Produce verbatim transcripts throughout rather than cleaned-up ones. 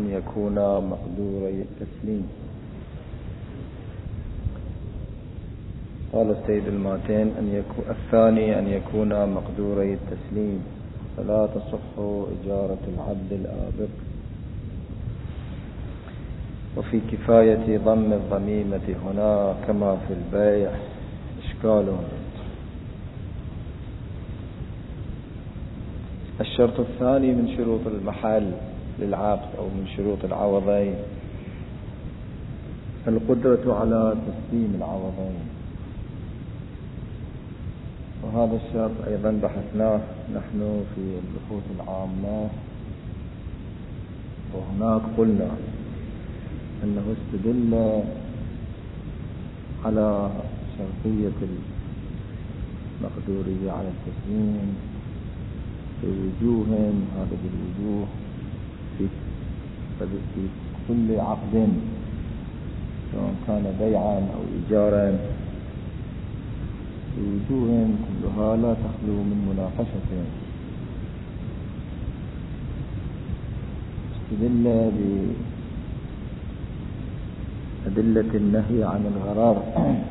يكونا مقدوري التسليم. قال السيد الماتين أن يكون الثاني أن يكونا مقدوري التسليم، فلا تصح إجارة العبد الآبق. وفي كفاية ضم الضميمة هنا كما في البيع إشكال. الشرط الثاني من شروط المحل للعقد أو من شروط العوضين القدرة على تسليم العوضين، وهذا الشرط أيضا بحثناه نحن في البحوث العامة، وهناك قلنا أنه استدل على شرطية المقدورية على التسليم في وجوه، هذه الوجوه في في كل عقد سواء كان بيعا أو إيجارا، في وجوه كلها لا تخلو من مناقشة. استدل بأدلة النهي عن الغرار،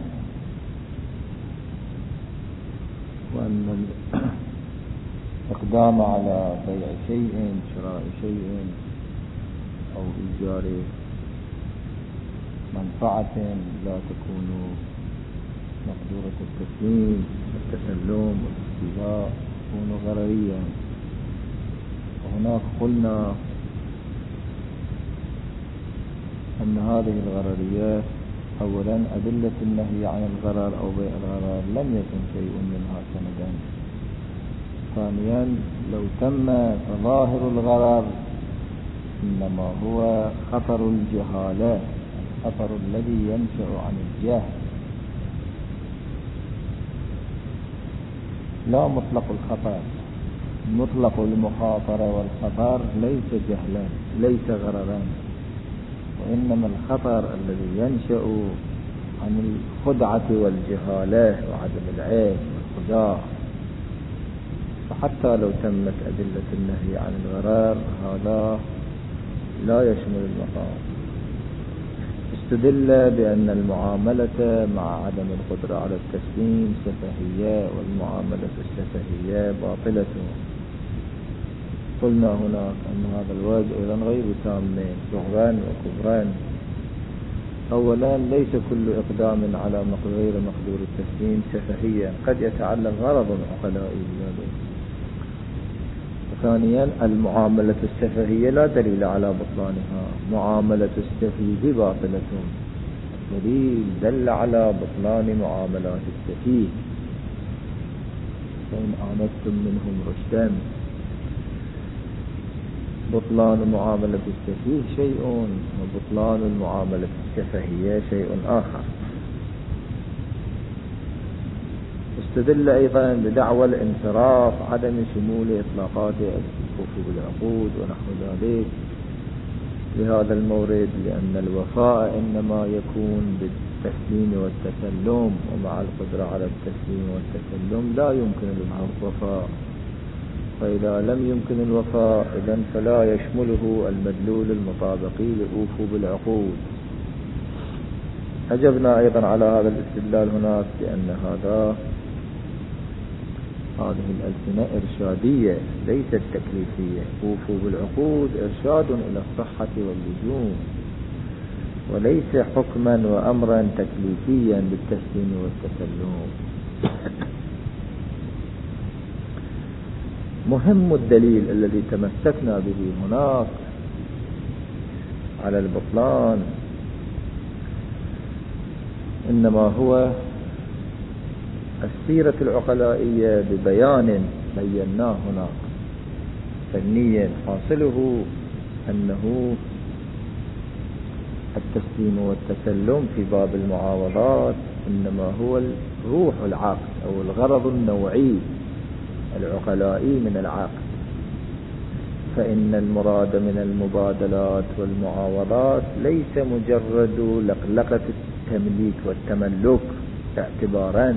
وأن الإقدام على بيع شيء شراء شيء أو إيجار منفعة لا تكون مقدورة التسليم والتسلم والاستيلاء تكون غرريا. وهناك قلنا أن هذه الغرريات أولا أدلة النهي عن الغرر أو بيع الغرر لم يكن شيء منها سندا. ثانيا لو تم فظاهر الغرر إنما هو خطر الجهالة، الخطر الذي ينشأ عن الجهل، لا مطلق الخطر. مطلق المخاطرة والخطر ليس جهلا ليس غررا، وإنما الخطر الذي ينشأ عن الخدعة والجهالة وعدم العلم والخداع. فحتى لو تمت أدلة النهي عن الغرر هذا لا يشمل المقام. استدل بأن المعاملة مع عدم القدرة على التسليم سفهية، والمعاملة السفهية باطلة. قلنا هناك أن هذا الوجه أيضا غير تامين صغرا وكبرا. أولا ليس كل إقدام على غير مقدور التسليم سفهيا، قد يتعلق غرض عقلائي بذلك. ثانيا المعاملة السفهية لا دليل على بطلانها، معاملة السفيه باطلة. الدليل دل على بطلان معاملات السفيه، فإن آنستم منهم رشدا. بطلان معاملة السفيه شيء، وبطلان المعاملة السفهية شيء آخر. استدل أيضا بدعوى الانصراف عدم شمول إطلاقات الوفاء بالعقود ونحو ذلك لهذا المورد، لأن الوفاء إنما يكون بالتسليم والتسلم، ومع القدرة على التسليم والتسلم لا يمكن الوفاء. فإذا لم يمكن الوفاء إذن فلا يشمله المدلول المطابقي للوفاء بالعقود. أجبنا أيضا على هذا الاستدلال هناك بأن هذا هذه الألسنة إرشادية ليست تكليفية. وفوا بالعقود إرشاد إلى الصحة واللزوم، وليس حكما وأمرا تكليفيا بالتسليم والتسلم. مهم الدليل الذي تمسكنا به هناك على البطلان إنما هو السيرة العقلائية ببيان بيناه هناك فنيا، حاصله أنه التسليم والتسلم في باب المعاوضات إنما هو روح العقد أو الغرض النوعي العقلائي من العقد. فإن المراد من المبادلات والمعاوضات ليس مجرد لقلقة التمليك والتملك اعتبارا،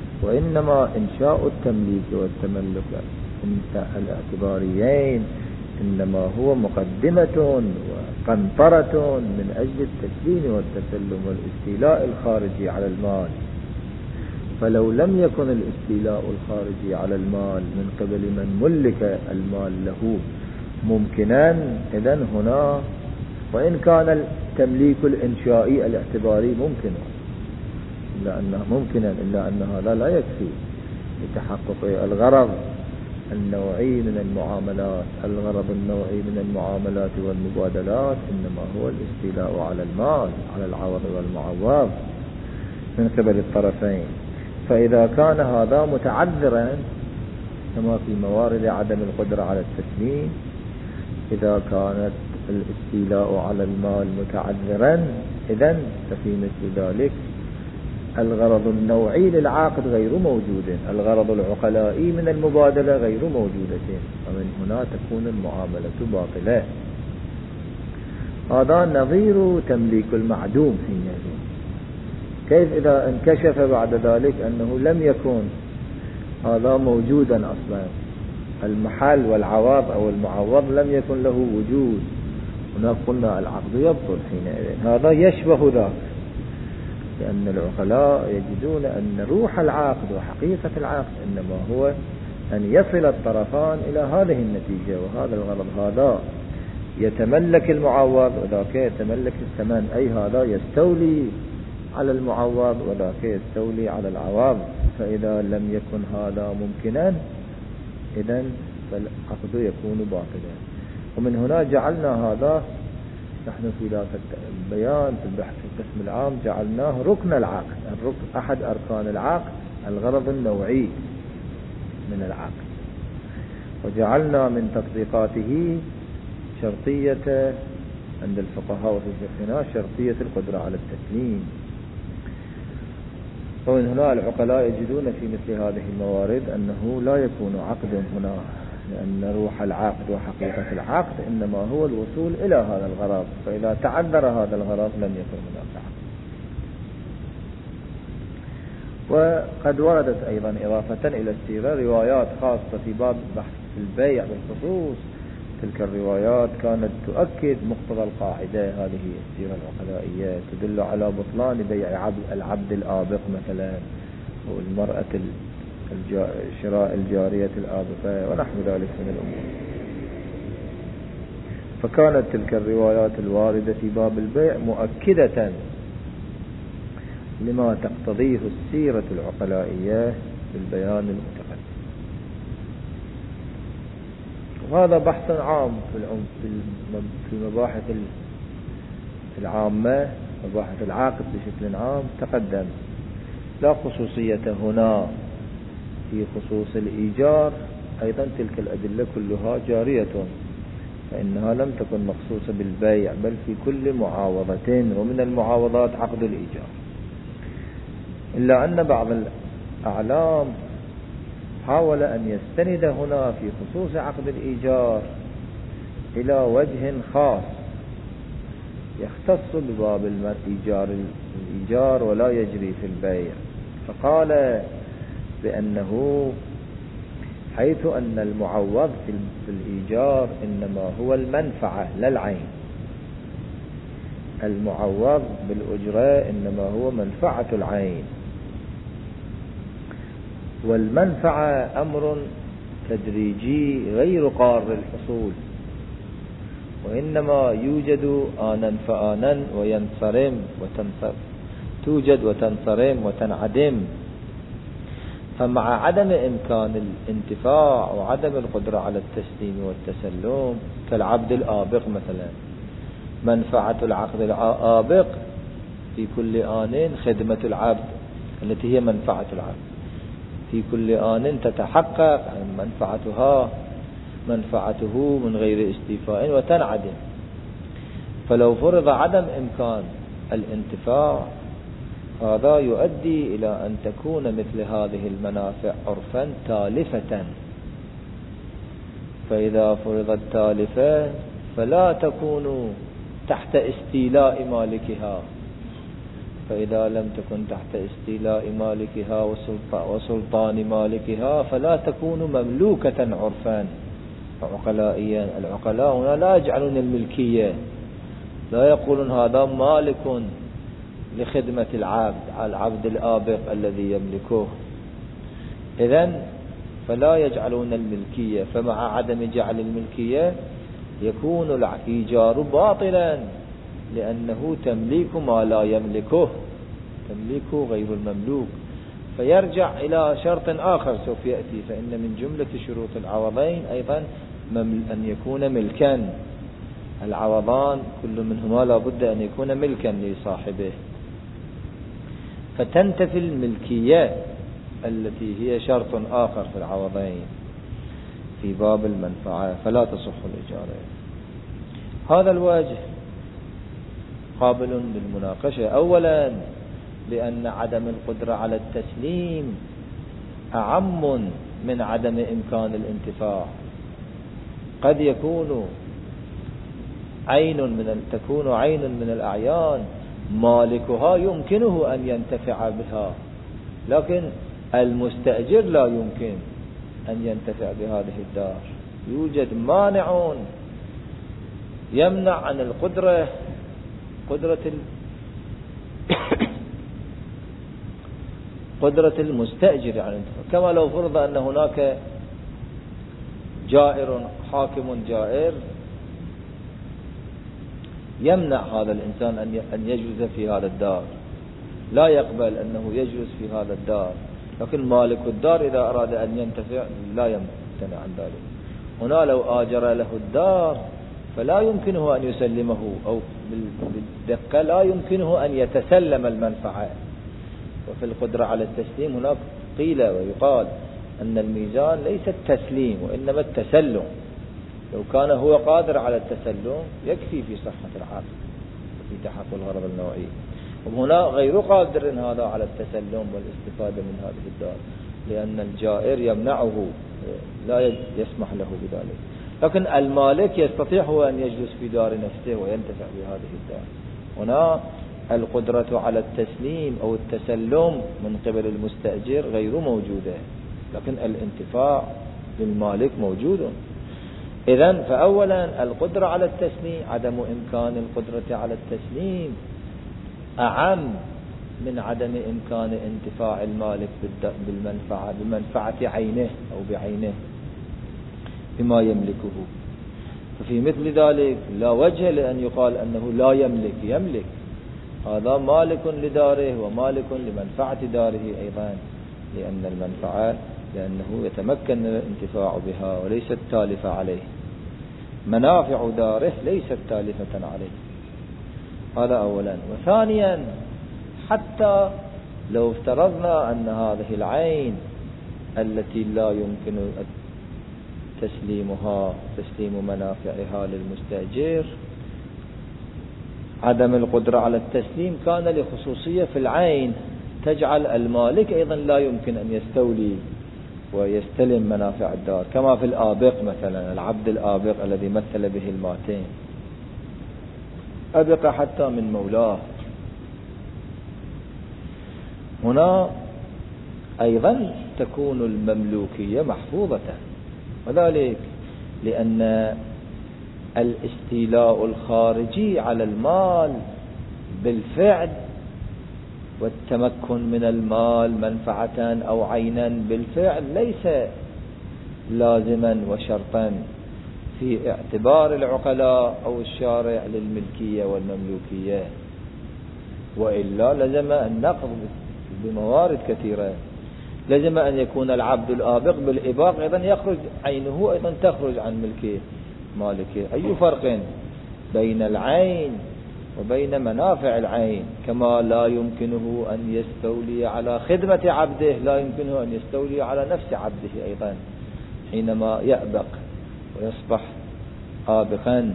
وإنما إنشاء التمليك والتملك الاعتباريين إنما هو مقدمة وقنطرة من أجل التسليم والتسلم والاستيلاء الخارجي على المال. فلو لم يكن الاستيلاء الخارجي على المال من قبل من ملك المال له ممكنا، إذن هنا وإن كان التمليك الإنشائي الاعتباري ممكنا إلا أنه ممكنا إلا أن هذا لا يكفي لتحقق الغرض النوعي من المعاملات. الغرض النوعي من المعاملات والمبادلات إنما هو الاستيلاء على المال، على العوض والمعوض من قبل الطرفين. فإذا كان هذا متعذرا كما في موارد عدم القدرة على التسليم، إذا كانت الاستيلاء على المال متعذرا، إذن ففي مثل ذلك الغرض النوعي للعاقد غير موجود، الغرض العقلائي من المبادلة غير موجودة، ومن هنا تكون المعاملة باطلة. هذا نظير تمليك المعدوم حينئذ. كيف إذا انكشف بعد ذلك أنه لم يكن هذا موجودا أصلا، المحل والعوض أو المعوض لم يكن له وجود، هنا قلنا العقد يبطل حينئذ. هذا يشبه ذاك، لأن العقلاء يجدون أن روح العقد وحقيقة العقد إنما هو أن يصل الطرفان إلى هذه النتيجة وهذا الغرض. هذا يتملك المعوض وذاك يتملك الثمن، أي هذا يستولي على المعوض وذاك يستولي على العوض. فإذا لم يكن هذا ممكنا إذن فالعقد يكون باطلا. ومن هنا جعلنا هذا، نحن في ذات البيان في البحث في القسم العام جعلناه ركن العقد، الركن أحد أركان العقد الغرض النوعي من العقد، وجعلنا من تطبيقاته شرطية عند الفقهاء وفي فقهنا شرطية القدرة على التسليم. ومن هنا العقلاء يجدون في مثل هذه الموارد أنه لا يكون عقد هنا، لأن روح العقد وحقيقة العقد إنما هو الوصول إلى هذا الغرض، فإذا تعذر هذا الغرض لم يكن هناك عقد. وقد وردت أيضا إضافة إلى السيرة روايات خاصة في باب بحث البيع بالخصوص. تلك الروايات كانت تؤكد مقتضى القاعدة هذه السيرة العقلائية، تدل على بطلان بيع عبد العبد الآبق مثلا، أو المرأة شراء الجارية الآبقة ونحو ذلك من الأمور. فكانت تلك الروايات الواردة في باب البيع مؤكدة لما تقتضيه السيرة العقلائية بالبيان المتقدم. وهذا بحث عام في المباحث العامة، مباحث العقد بشكل عام تقدم، لا خصوصية هنا في خصوص الإيجار. أيضا تلك الأدلة كلها جارية، فإنها لم تكن مخصوصة بالبيع بل في كل معاوضة، ومن المعاوضات عقد الإيجار. إلا أن بعض الأعلام حاول أن يستند هنا في خصوص عقد الإيجار إلى وجه خاص يختص بباب الإيجار الإيجار ولا يجري في البيع، فقال بأنه حيث أن المعوض في الإيجار إنما هو المنفعة لا العين، المعوض بالأجرة إنما هو منفعة العين، والمنفعة أمر تدريجي غير قار الحصول، وإنما يوجد آنا فآنا وينصرم وتنصرم، توجد وتنصرم وتنعدم. فمع عدم إمكان الانتفاع وعدم القدرة على التسليم والتسلم كالعبد الآبق مثلا، منفعة العقد الآبق في كل آن خدمة العبد التي هي منفعة العبد، في كل آن تتحقق منفعتها منفعته من غير استيفاء وتنعدم. فلو فرض عدم إمكان الانتفاع هذا يؤدي إلى أن تكون مثل هذه المنافع عرفا تالفة، فإذا فرضت تالفة فلا تكون تحت استيلاء مالكها، فإذا لم تكن تحت استيلاء مالكها وسلطان مالكها فلا تكون مملوكة عرفا، عقلائيا. العقلاء هنا لا يجعلون الملكية، لا يقولون هذا مالك لخدمة العبد، العبد الآبق الذي يملكه، إذن فلا يجعلون الملكية. فمع عدم جعل الملكية يكون الإيجار باطلا، لأنه تمليك ما لا يملكه، تمليك غير المملوك. فيرجع إلى شرط آخر سوف يأتي، فإن من جملة شروط العوضين أيضا أن يكون ملكا. العوضان كل منهما لا بد أن يكون ملكا لصاحبه، فتنتفي الملكية التي هي شرط آخر في العوضين في باب المنفعة، فلا تصح الإجارة. هذا الوجه قابل للمناقشة. أولا لأن عدم القدرة على التسليم أعم من عدم إمكان الانتفاع. قد يكون عين من تكون عين من الأعيان مالكها يمكنه أن ينتفع بها، لكن المستأجر لا يمكن أن ينتفع بهذه الدار. يوجد مانع يمنع عن القدرة، قدرة قدرة المستأجر يعني. كما لو فرض أن هناك جائر، حاكم جائر يمنع هذا الإنسان أن يجلس في هذا الدار، لا يقبل أنه يجلس في هذا الدار، لكن مالك الدار إذا أراد أن ينتفع لا يمتنع عن ذلك. هنا لو آجر له الدار فلا يمكنه أن يسلمه، أو بالدقة لا يمكنه أن يتسلم المنفعة. وفي القدرة على التسليم هناك قيل ويقال أن الميزان ليس التسليم وإنما التسلم. لو كان هو قادر على التسلم يكفي في صحة العقد وفي تحقق الغرض النوعي. وهنا غير قادر هذا على التسلم والاستفادة من هذه الدار، لأن الجائر يمنعه، لا يسمح له بذلك. لكن المالك يستطيع هو أن يجلس في دار نفسه وينتفع بهذه الدار. هنا القدرة على التسليم أو التسلم من قبل المستأجر غير موجودة، لكن الانتفاع للمالك موجود. إذن فأولا القدرة على التسليم، عدم إمكان القدرة على التسليم أعم من عدم إمكان انتفاع المالك بالمنفعة بمنفعة عينه أو بعينه بما يملكه. ففي مثل ذلك لا وجه لأن يقال أنه لا يملك، يملك، هذا مالك لداره ومالك لمنفعة داره أيضا، لأن المنفعة لأنه يتمكن الانتفاع بها وليست تالفة عليه، منافع داره ليست تالفة عليه. هذا أولا. وثانيا حتى لو افترضنا أن هذه العين التي لا يمكن تسليمها تسليم منافعها للمستأجر، عدم القدرة على التسليم كان لخصوصية في العين تجعل المالك أيضا لا يمكن أن يستولي ويستلم منافع الدار، كما في الآبق مثلا، العبد الآبق الذي مثل به الماتين، أبق حتى من مولاه. هنا أيضا تكون المملوكية محفوظة، وذلك لأن الاستيلاء الخارجي على المال بالفعل والتمكن من المال منفعة أو عينا بالفعل ليس لازما وشرطا في اعتبار العقلاء أو الشارع للملكية والمملوكية، وإلا لزم النقض بموارد كثيرة. لزم أن يكون العبد الآبق بالإباق أيضا يخرج عينه أيضا تخرج عن ملكه مالكه. أي فرق بين العين وبين منافع العين؟ كما لا يمكنه أن يستولي على خدمة عبده لا يمكنه أن يستولي على نفس عبده أيضا حينما يأبق ويصبح آبقا.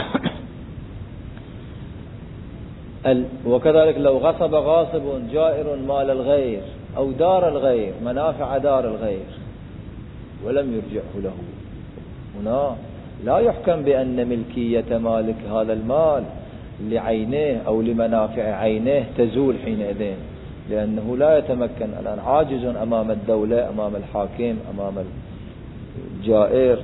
وكذلك لو غصب غاصب جائر مال الغير أو دار الغير، منافع دار الغير، ولم يرجعه له، هنا لا يحكم بأن ملكية مالك هذا المال لعينه أو لمنافع عينه تزول حينئذ، لأنه لا يتمكن الآن، عاجز أمام الدولة، أمام الحاكم، أمام الجائر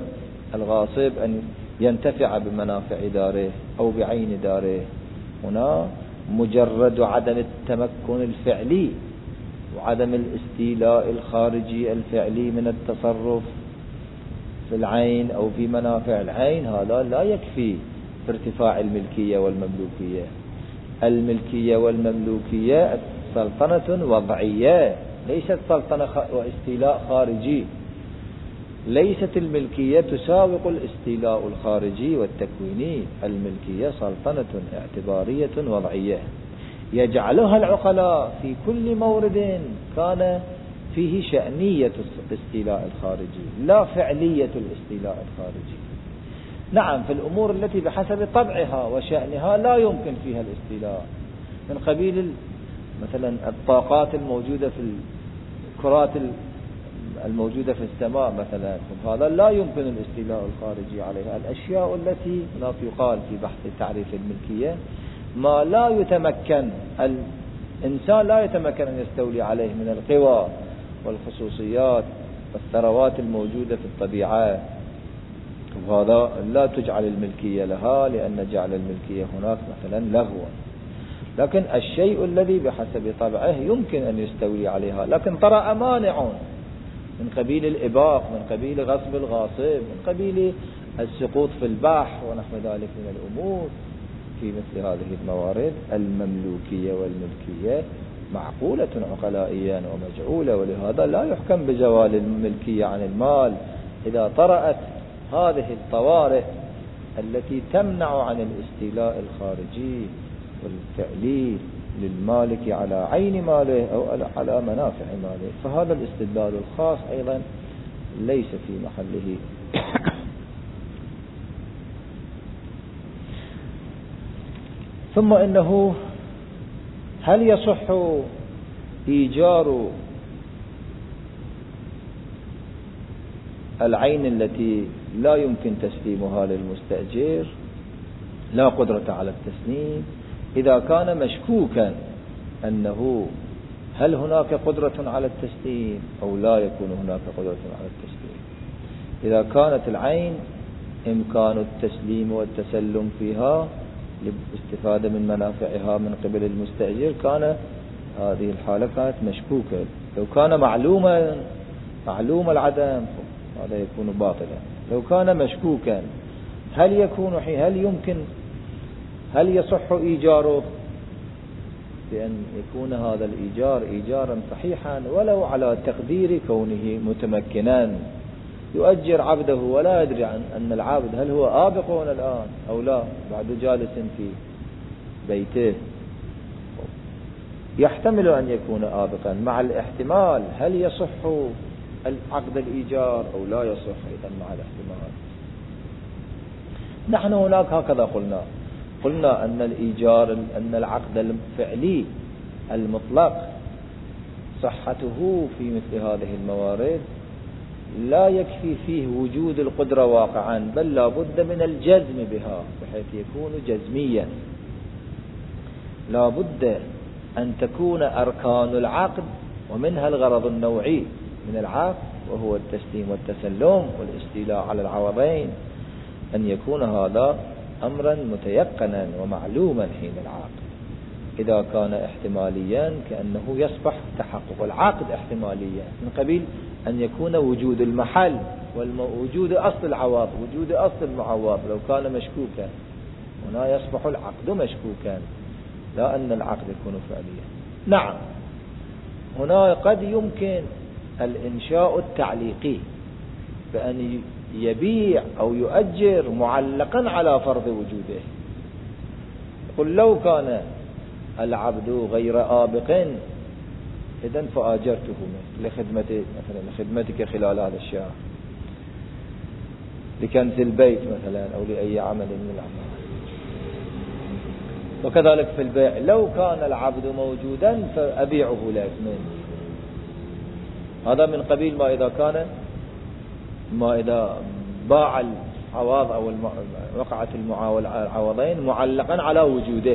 الغاصب أن ينتفع بمنافع داره أو بعين داره. هنا مجرد عدم التمكن الفعلي وعدم الاستيلاء الخارجي الفعلي من التصرف في العين أو في منافع العين، هذا لا يكفي في ارتفاع الملكية والمملوكية. الملكية والمملوكية سلطنة وضعية، ليست سلطنة واستيلاء خارجي. ليست الملكية تساوق الاستيلاء الخارجي والتكويني. الملكية سلطنة اعتبارية وضعية يجعلها العقلاء في كل مورد كان فيه شأنية الاستيلاء الخارجي لا فعلية الاستيلاء الخارجي. نعم، في الأمور التي بحسب طبعها وشأنها لا يمكن فيها الاستيلاء، من قبيل مثلا الطاقات الموجودة في الكرات الموجودة في السماء مثلا، هذا لا يمكن الاستيلاء الخارجي عليها. الأشياء التي هناك يقال في بحث تعريف الملكية ما لا يتمكن الإنسان لا يتمكن أن يستولي عليه من القوى والخصوصيات والثروات الموجودة في الطبيعة، وهذا لا تجعل الملكية لها، لأن جعل الملكية هناك مثلا لغوا. لكن الشيء الذي بحسب طبعه يمكن أن يستولي عليها، لكن طرأ مانع من قبيل الإباق، من قبيل غصب الغاصب، من قبيل السقوط في البحر ونحو ذلك من الأمور. في مثل هذه الموارد المملوكية والملكية معقولة عقلائيا ومجعولة، ولهذا لا يحكم بزوال الملكية عن المال إذا طرأت هذه الطوارئ التي تمنع عن الاستيلاء الخارجي والفعلي للمالك على عين ماله أو على منافع ماله. فهذا الاستدلال الخاص أيضا ليس في محله. ثم إنه هل يصح إيجار العين التي لا يمكن تسليمها للمستأجر، لا قدرة على التسليم، إذا كان مشكوكا أنه هل هناك قدرة على التسليم أو لا يكون هناك قدرة على التسليم؟ إذا كانت العين إمكان التسليم والتسلم فيها للاستفادة من منافعها من قبل المستأجر، كان هذه الحالة كانت مشكوكة. لو كان معلوما معلوم العدم هذا يكون باطلا. لو كان مشكوكا هل يكون هل يمكن هل يصح إيجاره، بأن يكون هذا الإيجار إيجارا صحيحا ولو على تقدير كونه متمكنا، يؤجر عبده ولا يدري عن أن العبد هل هو آبق هنا الآن أو لا، بعد جالس في بيته، يحتمل أن يكون آبقا مع الاحتمال هل يصح عقد الإيجار أو لا يصح أيضا مع الاحتمال. نحن هناك هكذا قلنا قلنا أن الإيجار أن العقد الفعلي المطلق صحته في مثل هذه الموارد لا يكفي فيه وجود القدرة واقعا، بل لا بد من الجزم بها بحيث يكون جزميا. لا بد أن تكون أركان العقد ومنها الغرض النوعي من العقد وهو التسليم والتسلم والاستيلاء على العوضين، أن يكون هذا أمرا متيقنا ومعلوما حين العقد. إذا كان احتماليا كأنه يصبح تحقق العقد احتماليا، من قبيل أن يكون وجود المحل ووجود أصل العوض وجود أصل المعوض. لو كان مشكوكا هنا يصبح العقد مشكوكا، لا أن العقد يكون فعليا. نعم، هنا قد يمكن الإنشاء التعليقي بأن يبيع أو يؤجر معلقا على فرض وجوده. قل لو كان العبد غير آبق إذن فآجرته لخدمته مثلا لخدمتك خلال هذا الشهر، لكنز البيت مثلا أو لأي عمل من الأعمال. وكذلك في البيع، لو كان العبد موجودا فأبيعه لك منه. هذا من قبيل ما إذا كان ما إذا باع العوض أو وقعت العوضين معلقا على وجوده،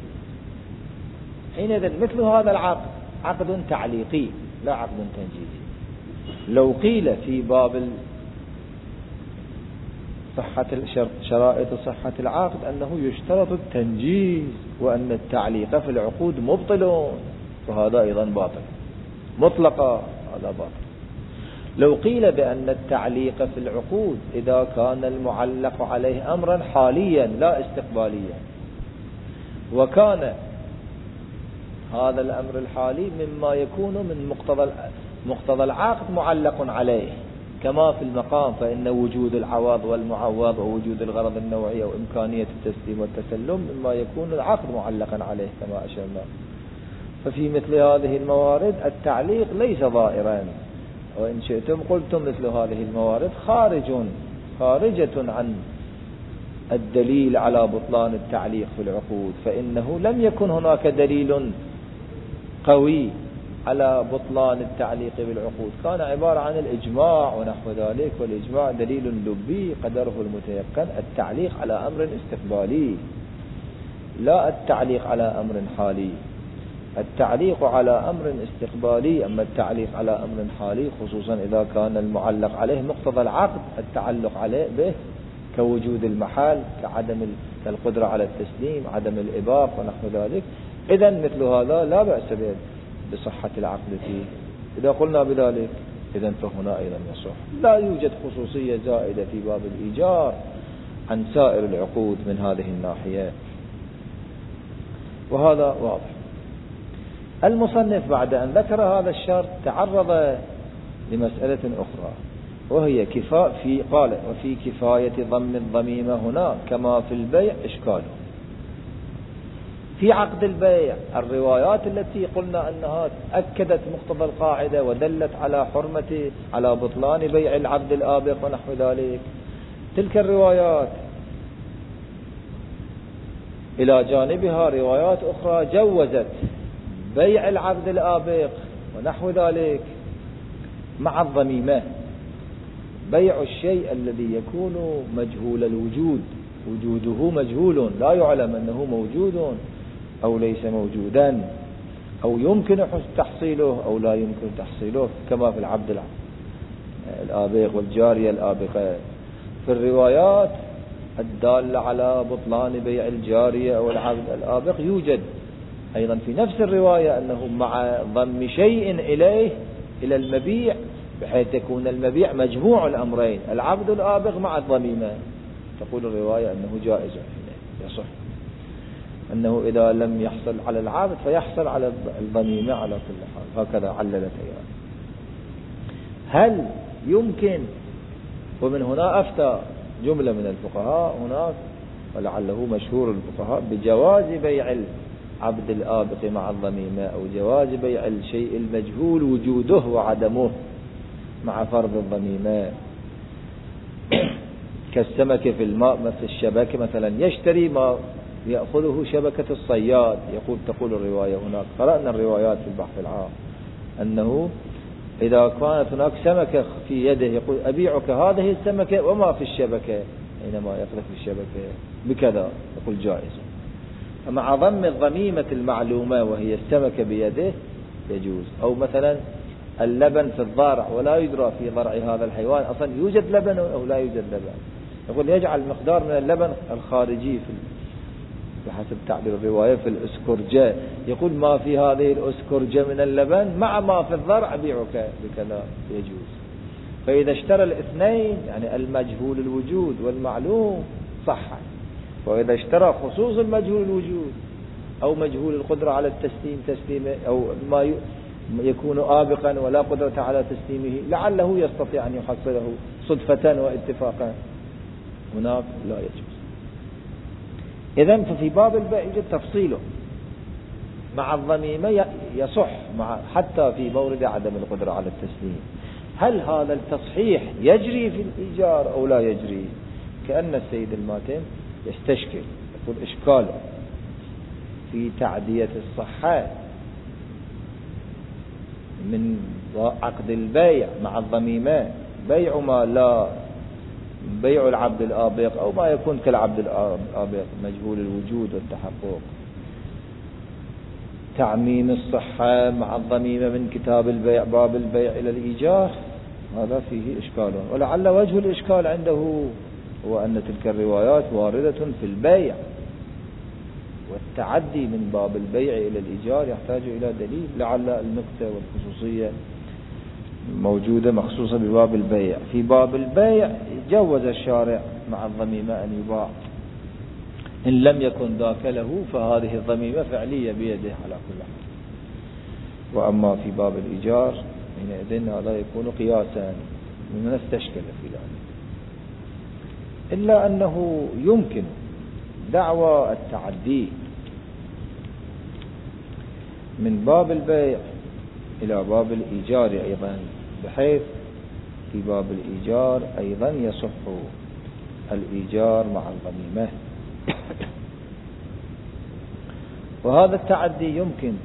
حينئذ مثل هذا العقد عقد تعليقي لا عقد تنجيزي. لو قيل في باب صحة الشرط شرائط صحة العقد أنه يشترط التنجيز، وأن التعليق في العقود مبطل، وهذا أيضا باطل مطلقا، هذا باطل. لو قيل بأن التعليق في العقود إذا كان المعلق عليه أمرا حاليا لا استقباليا، وكان هذا الأمر الحالي مما يكون من مقتضى مقتضى العقد معلق عليه، كما في المقام، فإن وجود العوض والمعوض ووجود الغرض النوعي وإمكانية التسليم والتسلم مما يكون العقد معلقا عليه كما أشرنا. ففي مثل هذه الموارد التعليق ليس ظاهرا، وإن شئتم قلتم مثل هذه الموارد خارج خارجة عن الدليل على بطلان التعليق في العقود، فإنه لم يكن هناك دليل قوي على بطلان التعليق بالعقود، كان عبارة عن الإجماع ونحو ذلك، والإجماع دليل لبي قدره المتيقن. التعليق على أمر استقبالي لا التعليق على أمر حالي. التعليق على أمر استقبالي، أما التعليق على أمر حالي خصوصا إذا كان المعلق عليه مقتضى العقد التعلق عليه به، كوجود المحال، كعدم القدرة على التسليم، عدم الإباق ونحو ذلك، إذن مثل هذا لا بأس به بصحة العقد فيه. إذا قلنا بذلك إذن فهنا أيضا يصح. لا يوجد خصوصية زائدة في باب الإيجار عن سائر العقود من هذه الناحية، وهذا واضح. المصنف بعد أن ذكر هذا الشرط تعرض لمسألة أخرى، وهي كفاء في قال وفي كفاية ضم الضميمة هنا كما في البيع إشكاله. في عقد البيع الروايات التي قلنا أنها أكدت مقتضى القاعدة ودلت على حرمة على بطلان بيع العبد الآبق ونحو ذلك، تلك الروايات إلى جانبها روايات أخرى جوزت بيع العبد الآبق ونحو ذلك مع الضميمة، بيع الشيء الذي يكون مجهول الوجود، وجوده مجهول لا يعلم أنه موجود أو ليس موجودا، أو يمكن تحصيله أو لا يمكن تحصيله، كما في العبد الآبق والجارية الآبقة. في الروايات الدالة على بطلان بيع الجارية أو العبد الآبق يوجد أيضا في نفس الرواية أنه مع ضم شيء إليه إلى المبيع، بحيث يكون المبيع مجموع الأمرين، العبد الآبق مع الضميمة. تقول الرواية أنه جائز يصح، أنه إذا لم يحصل على العبد فيحصل على الضميمة على كل حال، هكذا عللت أيضا. هل يمكن، ومن هنا أفتى جملة من الفقهاء هناك ولعله مشهور الفقهاء بجواز بيع العبد الآبق مع الضميمة، أو جواز بيع الشيء المجهول وجوده وعدمه مع فرض الضميمة، كالسمك في الماء مثل الشبكة مثلا، يشتري ما يأخذه شبكة الصياد. يقول تقول الرواية هناك، قرأنا الروايات في البحث العام، أنه إذا كانت هناك سمكة في يده يقول أبيعك هذه السمكة وما في الشبكة، حينما يقذف الشبكة بكذا يقول جائز. مع ضم الضميمة المعلومة وهي السمكة بيده يجوز. أو مثلا اللبن في الضارع ولا يدرى في ضرع هذا الحيوان أصلا يوجد لبن أو لا يوجد لبن، يقول يجعل مقدار من اللبن الخارجي في بحسب تعبير الرواية في الأسكرجة، يقول ما في هذه الأسكرجة من اللبن مع ما في الضرع بيعك بكذا يجوز. فإذا اشترى الاثنين يعني المجهول الوجود والمعلوم صح، وإذا اشترى خصوص المجهول الوجود أو مجهول القدرة على التسليم تسليمه، أو ما يكون آبقا ولا قدرة على تسليمه لعله يستطيع أن يحصله صدفة واتفاقا، هناك لا يجوز. إذن ففي باب البيع يوجد تفصيله، مع الضميمة يصح مع حتى في مورد عدم القدرة على التسليم. هل هذا التصحيح يجري في الإيجار أو لا يجري؟ كأن السيد الماتم يستشكل، يقول إشكال في تعدية الصحة من عقد البيع مع الضميمة، بيع ما لا بيع العبد الآبق أو ما يكون كالعبد الآبق مجهول الوجود والتحقق، تعميم الصحة مع الضميمة من كتاب البيع باب البيع إلى الإيجار، هذا فيه إشكال. ولعل وجه الإشكال عنده هو أن تلك الروايات واردة في البيع، والتعدي من باب البيع إلى الإيجار يحتاج إلى دليل. لعل النقطة والخصوصية موجودة مخصوصة بباب البيع. في باب البيع جوز الشارع مع الضميمة أن يباع، إن لم يكن ذاك له فهذه الضميمة فعلية بيده على كل حال. وأما في باب الإيجار حينئذ هذا يكون قياسا، من استشكل في ذلك. إلا أنه يمكن دعوى التعدي من باب البيع إلى باب الإيجار أيضا، بحيث في باب الإيجار أيضا يصح الإيجار مع الضميمة. وهذا التعدي يمكن،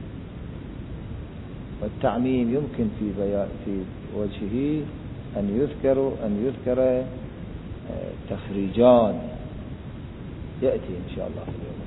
والتعميم يمكن في بيان في وجهه أن يذكر أن يذكر تخريجان يأتي إن شاء الله في اليوم